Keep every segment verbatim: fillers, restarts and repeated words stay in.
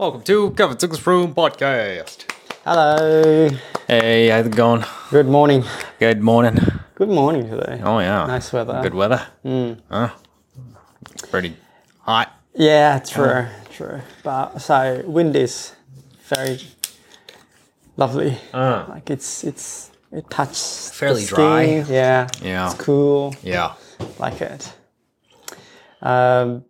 Welcome to Kevin Six's Room Podcast. Hello. Hey, how's it going? Good morning. Good morning. Good morning today. Oh yeah, Nice weather. Good weather. Mm. Huh? It's pretty hot. Yeah, true, true. But so wind is very lovely. Uh. Like it's it's it touches Fairly the skin. dry. Yeah. Yeah. It's cool. Yeah. Like it. Um.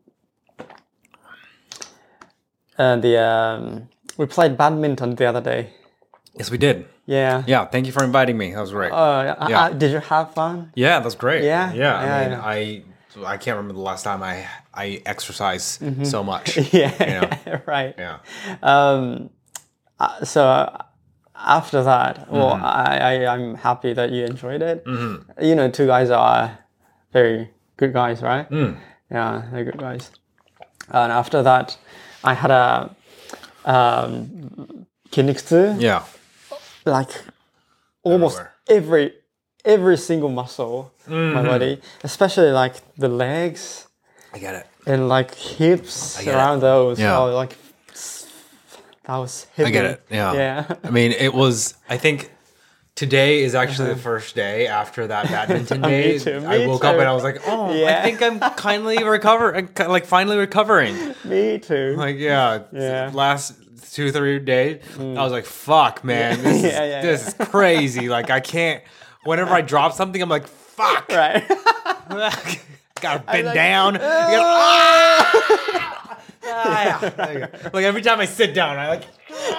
And the um, we played badminton the other day. Yes, we did. Yeah. Yeah. Thank you for inviting me. That was great. Uh, Yeah. uh, did you have fun? yeah, that's great. Yeah? Yeah. I Yeah, mean, yeah. I I can't remember the last time I I exercised so much. Yeah. You know? Right. Yeah. Um, uh, so uh, after that, well, Mm-hmm. I, I I'm happy that you enjoyed it. You know, two guys are very good guys, right? Mm. Yeah, they're good guys. And after that, I had a um, kinniksu, Yeah. like almost Everywhere. every every single muscle in Mm-hmm. my body, especially like the legs I get it. and like hips get around those. Yeah. Oh, like that was hitting. I get it. Yeah. Yeah. I mean, it was. I think today is actually the first day after that badminton Me day. too, I me woke up too. and I was like, "Oh, I Yeah. think I'm kindly recover, like finally recovering." Me too. Like, yeah, Yeah. last two three days, I was like, "Fuck, man, this is Yeah, yeah, this yeah. is crazy." Like, I can't. Whenever I drop something, I'm like, "Fuck." Right. Gotta bend like, down. You gotta, ah! Ah, yeah. There you go. Like every time I sit down, I like.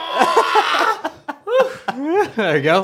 There you go.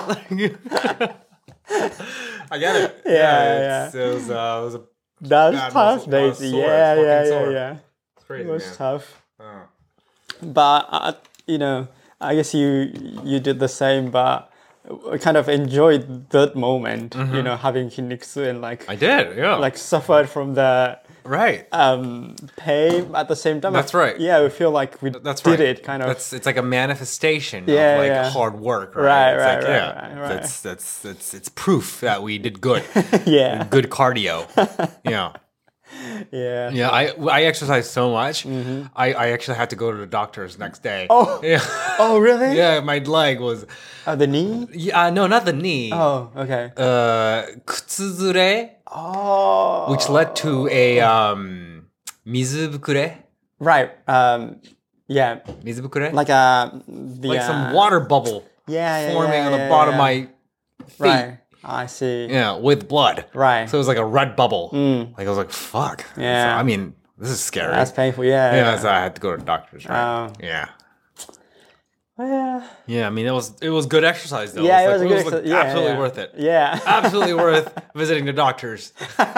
I get it. Yeah, it's, It was, uh, it was a, That's God, tough, muscle- I was Daisy. sore, Yeah, fucking yeah, yeah, sore. yeah. it's crazy, It was man. tough. Oh. But uh, you know, I guess you you did the same, but I kind of enjoyed that moment. You know, having kinniksu and like Mm-hmm. I did, yeah. like suffered from the right. um pain at the same time. That's right. Yeah, we feel like we That's did right. it kind of. That's it's like a manifestation Yeah, of like yeah. hard work, right? Right, it's right, like, right, yeah, right, right. That's that's that's it's proof that we did good. yeah, Good cardio. Yeah. yeah. Yeah, I I exercised so much. I, I actually had to go to the doctor's next day. Oh. Yeah. Oh, really? Yeah, my leg was Oh, the knee? yeah, uh, no, not the knee. Oh, okay. Uh, kutsuzure, Oh. which led to a um mizubukure. Right. Um. Yeah. Mizubukure? Like a the, like uh, some water bubble Yeah, yeah, forming yeah, on the yeah, bottom yeah. of my feet. Right. I see. Yeah, with blood. Right. So it was like a red bubble. Mm. Like I was like, fuck. Yeah. So, I mean, this is scary. That's painful. Yeah. yeah, Yeah. so I had to go to the doctor's, right? Oh. Yeah. Yeah. Yeah, I mean, it was it was good exercise though. Yeah, it like- was a good like, exercise. Yeah, absolutely yeah. worth it. Yeah. Absolutely worth visiting the doctors.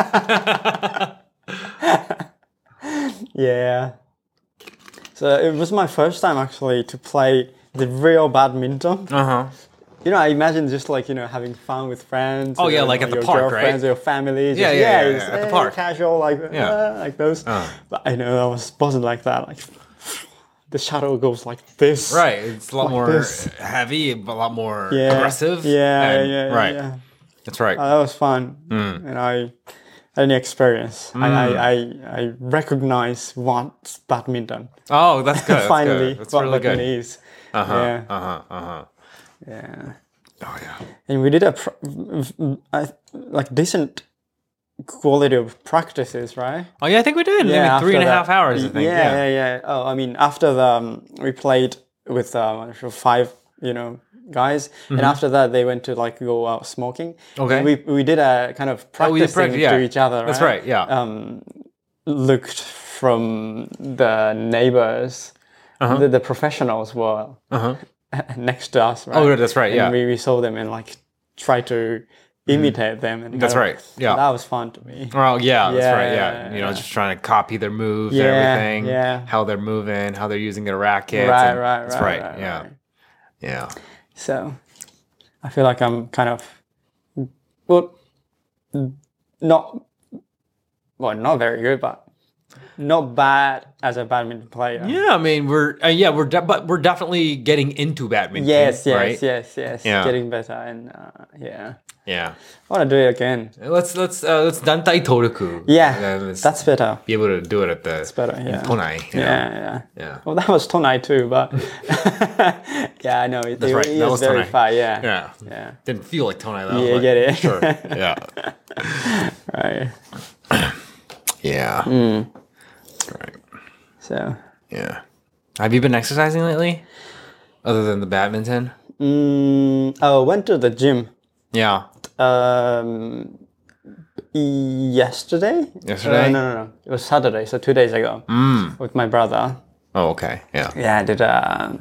Yeah. So it was my first time actually to play the real badminton. Uh huh. You know, I imagine just like, you know, having fun with friends. Oh, you yeah, know, like at the your park, right? girlfriends, your families. Yeah, just, yeah, yeah, it's, yeah, at the eh, park. Casual, like, Yeah. uh, like those. Uh. But I know I was, wasn't like that. Like, the shuttle goes like this. Right. It's a lot Like more this. heavy, but a lot more Yeah. aggressive. Yeah, and- yeah, yeah. Right. yeah. That's right. Uh, that was fun. Mm. And I had an experience. I, I, I, I recognize what badminton. oh, that's good. That's Finally, good. That's what really badminton good. is. Uh huh. Yeah. Uh huh. Uh huh. Yeah. Oh yeah. And we did a pr- I, like decent quality of practices, right? Oh yeah, I think we did. Maybe after three and a that- half hours. I think. Yeah, yeah, yeah. Oh, I mean, after the um, we played with um, five, you know, guys, and after that they went to like go out smoking. Mm-hmm. Okay. And we we did a kind of Oh, we did practicing prac- yeah. to each other. Right? That's right. Yeah. Um, looked from the neighbors. Uh-huh. The, the professionals were Uh huh. next to us, right? Oh, that's right. And Yeah. we, we saw them and like try to imitate them. And That's kind of- right, yeah. That was fun to me. Oh yeah, that's right. Yeah, Yeah, you know, yeah. just trying to copy their moves Yeah, and everything. yeah. How they're moving, how they're using their rackets. Right, and- right, That's right, right. right, yeah. right. Yeah. So I feel like I'm kind of, well, not, well, not very good, but not bad as a badminton player. Yeah, I mean we're uh, yeah we're de- but we're definitely getting into badminton. Yes, yes, right? yes, yes. Yeah. Getting better and uh, yeah. Yeah. I want to do it again. Let's let's uh, let's dantai toruku. Yeah, Uh, let's that's better. be able to do it at the Better, in yeah. Tonai. you know? Yeah, yeah. Yeah. Well, that was Tonai too, but yeah, I know it, That's it, right. it That was was very Tonai. far. Yeah, Yeah. yeah. Didn't feel like Tonai though. Yeah, but get it. Sure. Yeah. Right. Yeah. Mm. Right. So, Yeah. Have you been exercising lately? Other than the badminton? mm, oh, went to the gym. Yeah. Um, yesterday. Yesterday? Uh, no, no, no. It was Saturday, so two days ago, Mm. with my brother. Oh, okay. Yeah. Yeah, I did uh,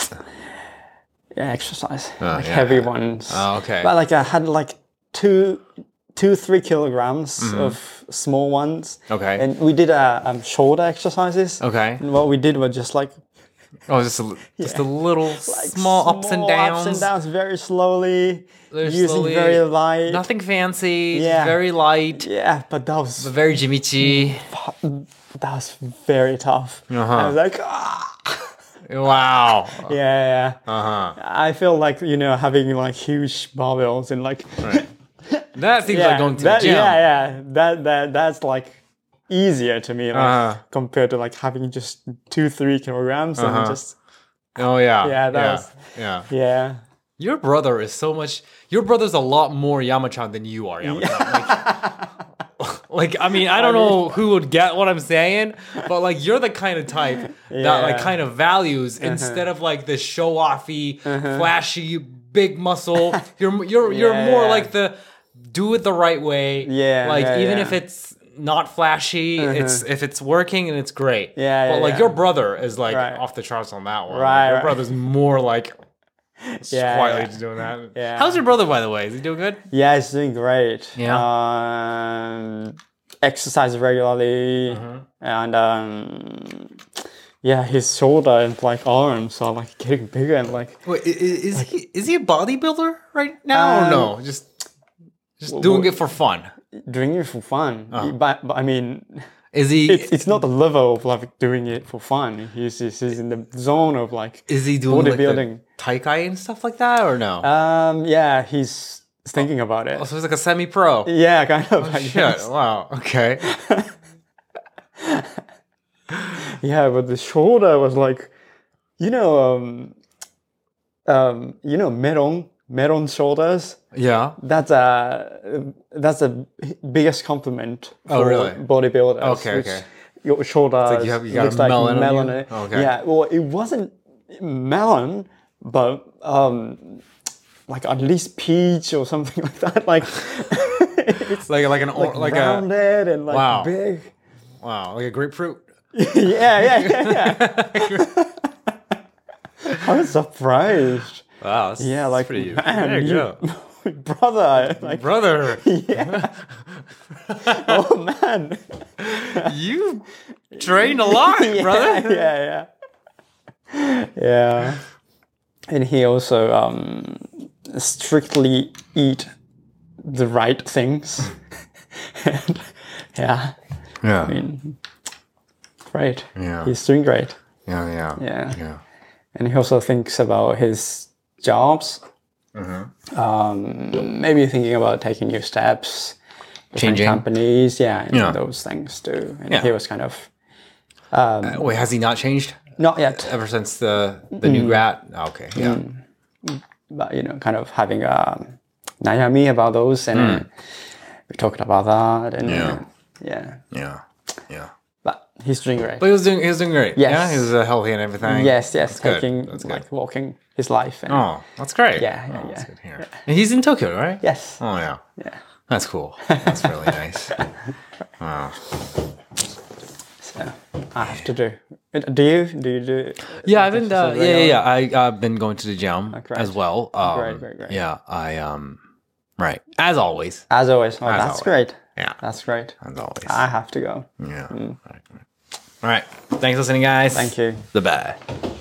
yeah exercise, Oh, like yeah. heavy ones. Oh, okay. But like I had like two, two, three kilograms of small ones. Okay. And we did uh, um, shoulder exercises. Okay. And what we did was just like Oh, just a, just a little like small, ups and downs. ups and downs, very slowly, Very using slowly. very light. Nothing fancy. just Yeah. Very light. Yeah, but that was Very jimichi. that was very tough. Uh-huh. I was like, ah. Wow. yeah, yeah. Uh huh. I feel like you know having like huge barbells and like Right. That seems yeah, like going to that, the gym. yeah, yeah. That that that's like easier to me, like Uh-huh. compared to like having just two, three kilograms and Uh-huh. just Oh yeah. Yeah, that yeah. was- Yeah. yeah. Your brother is so much. Your brother's a lot more Yamachan than you are, Yamachan. Like, like, I mean, I don't know who would get what I'm saying, but like, you're the kind of type that like Yeah. kind of values instead of like the show offy, flashy, big muscle. You're you're you're Yeah, more yeah. like the do it the right way. Yeah, Like yeah, even yeah. if it's not flashy, it's if it's working and it's great. Yeah, But yeah, like yeah. your brother is like Right. off the charts on that one. Like, Right, your right. brother's more like just Yeah, quietly yeah. just doing that. Yeah. How's your brother, by the way? Is he doing good? Yeah, it's doing great. Yeah. Um, exercise regularly, Uh-huh. and um, yeah, his shoulder and like arms are like getting bigger and like Wait, i- i- is he is he a bodybuilder right now or Um, no? Just just doing wh- it for fun. doing it for fun. Oh. But, but I mean, Is he it's, it's not the level of like doing it for fun. He's, he's, he's in the zone of like is he doing like the bodybuilding. taikai and stuff like that or no? Um, yeah, he's thinking about it. oh, so he's like a semi-pro. Yeah, kind of. I Shit! guess. Wow. Okay. Yeah, but the shoulder was like, you know, um, um, you know, melon, melon shoulders. Yeah. That's a that's the biggest compliment for Oh, really? bodybuilders. Okay, which okay. Your shoulders like you have- you got looks a like melon on melon. you? in it. Oh, okay. Yeah, well, it wasn't melon, but um, like at least peach or something like that. Like it's Like like an or, like, a rounded and like Wow. big. wow like a grapefruit. Yeah, yeah, yeah, yeah. I was surprised. Wow. That's, Yeah, that's like pretty. man, there you, you- go, brother. Like, brother. yeah. Oh man. You trained a lot, Yeah, brother. yeah, yeah. Yeah. And he also um, strictly eat the right things. And, yeah. Yeah. I mean, great. Yeah. He's doing great. Yeah. Yeah. Yeah. Yeah. And he also thinks about his jobs. Mm-hmm. Um, maybe thinking about taking new steps, different Changing. companies, yeah, and Yeah. those things too. And Yeah. he was kind of Uh, wait, has he not changed not yet, ever since the the new grad? Oh, okay. Yeah. but you know, kind of having a nayami about those, and we talked about that, and Hmm. Yeah. yeah, Yeah. Yeah. but he's doing great. But he was doing he was doing great. Yes. Yeah. He was uh, healthy and everything. Yes, yes, That's good. taking That's good. like walking his life. And, Oh, that's great. Yeah, yeah, oh, yeah. That's good to hear. And he's in Tokyo, right? Yes. Oh yeah. Yeah. That's cool. That's really nice. Wow. So I have to do. Do you? Do you do? Yeah, I've been. Uh, exercise yeah, yeah, regularly? yeah. I I've been going to the gym great. as well. Um, Great, great, great. Yeah, I um. Right, as always. As always. Oh, As that's always. great. Yeah, That's great. as always. I have to go. yeah. All right. All right. Thanks for listening, guys. Thank you. Goodbye.